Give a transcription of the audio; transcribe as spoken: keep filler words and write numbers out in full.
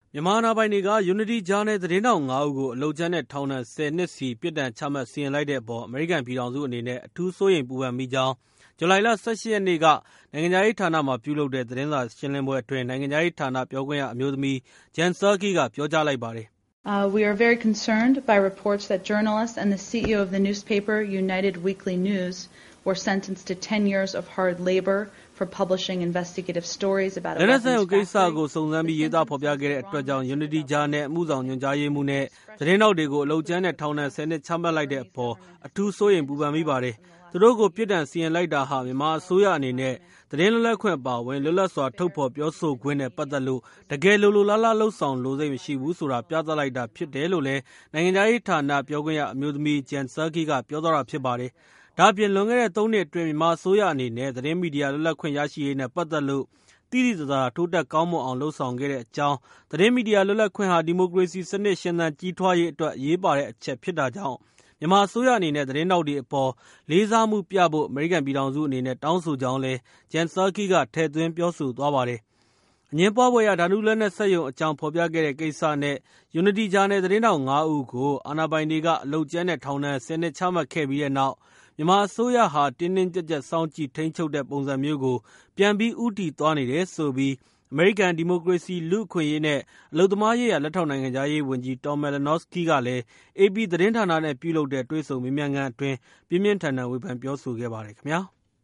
မြန်မာအာဏာပိုင်တွေက Unity ဂျာနယ်သတင်းထောက်ငါးဦးကိုအလုပ်ကြမ်းနဲ့ထောင်ဒဏ်ဆယ်နှစ်စီပြစ်ဒဏ်ချမှတ်စီရင်လိုက်တဲ့အပေါ်အမေရိကန်ပြည်ထောင်စုအနေနဲ့အထူးစိုးရိမ်ပူပန်မိကြောင်းဇူလိုင်လ ၁၈ ရက်နေ့ကနိုင်ငံခြားရေးဌာနမှာပြုလုပ်တဲ့သတင်းစာရှင်းလင်းပွဲအတွင်းနိုင်ငံခြားရေးဌာနပြောခွင့်ရအမျိုးသမီး Jen Psaki ကပြောကြားလိုက်ပါတယ်။ Uh, we are very concerned by reports that journalists and the C E O of the newspaper United Weekly News were sentenced to ten years of hard labor for publishing investigative stories about a weapons factory. ကိစ္စကိုစုံစမ်းပြီးရေးသားဖော်ပြခဲ့တဲ့အတွက်ကြောင့် Unity ဂျာနယ်အမှုဆောင်ညွှန်ကြားရေးမှူးနဲ့သတင်းထောက်တွေကိုအလုပ်ကြမ်းနဲ့ထောင်ဒဏ်ဆယ်နှစ်ချမှတ်လိုက်တဲ့အပေါ်အထူးစိုးရိမ်ပူပန်မိပါတယ်။သူတို့ကိုပြစ်ဒဏ်စီရင်လိုက်တာဟာမြန်မာအစိုးရအနေနဲ့သတင်းလွတ်လပ်ခွင့်အပါအဝင်လွတ်လပ်စွာထုတ်ဖော်ပြောဆိုခွင့်နဲ့ပတ်သက်လို့တကယ်လိုလိုလားလားလှုပ်ဆောင်လိုစိတ်မရှိဘူးဆိုတာပြသလိုက်တာဖြစ်တယ်လို့လည်းနိုင်ငံခြားရေးဌာနပြောခွင့်ရအမျိုးသမီး Jen Psaki ကပြောသွားတာဖြစ်ပါတယ်။ဒါ့အပြင်လွန်ခဲ့တဲ့သုံးနှစ်အတွင်းမြန်မာအစိုးရအနေနဲ့သတင်းမီဒီယာလွတ်လပ်ခွင့်ရရှိရေးနဲ့ပတ်သက်လို့တိတိကျကျထိုးတက်ကောင်းမွန်အောင်လှုပ်ဆောင်ခဲ့တဲ့အကြောင်းသတင်းမီဒီယာလွတ်လပ်ခွင့်ဟာဒီမိုကရေစီစနစ်ရှင်သန်ကြီးထွားရေးအတွက်အရေးပါတဲ့အချက်ဖြစ်တာကြောင့်မြန်မာအစိုးရအနေနဲ့သတင်းထောက်တွေအပေါ်လေးစားမှုပြဖို့အမေရိကန်ပြည်ထောင်စုအနေနဲ့တောင်းဆိုကြောင်းလည်း Jen Psaki ကထည့်သွင်းပြောဆိုသွားပါတယ်။အငြင်းပွားဖွယ်ရာဓာတုလက်နက်စက်ရုံအကြောင်းဖော်ပြခဲ့တဲ့ကိစ္စနဲ့ Unity ဂျာနယ်သတင်းထောက်ငါးဦးကိုအာဏာပိုင်တွေကအလုပ်ကြမ်းနဲ့ထောင်ဒဏ်ဆယ်နှစ်ချမှတ်ခဲ့ပြီးတဲ့နောက်မြန်မာအစိုးရဟာတင်းတင်းကြပ်ကြပ်စောင့်ကြည့်ထိန်းချုပ်တဲ့ပုံစံမျိုးကိုပြန်ပြီးဦးတည်သွားနေတယ်ဆိုပြီးအမေရိကန်ဒီမိုကရေစီလူ့အခွင့်အရေးနဲ့အလုပ်သမားရေးရာလက်ထောက်နိုင်ငံခြားရေးဝန်ကြီး Tom Malinowski ကလည်း အေပီ သတင်းဌာနနဲ့ပြုလုပ်တဲ့တွေ့ဆုံမေးမြန်းခန်းအတွင်းပြင်းပြင်းထန်ထန်ဝေဖန်ပြောဆိုခဲ့ပါတယ်ခင်ဗျာ။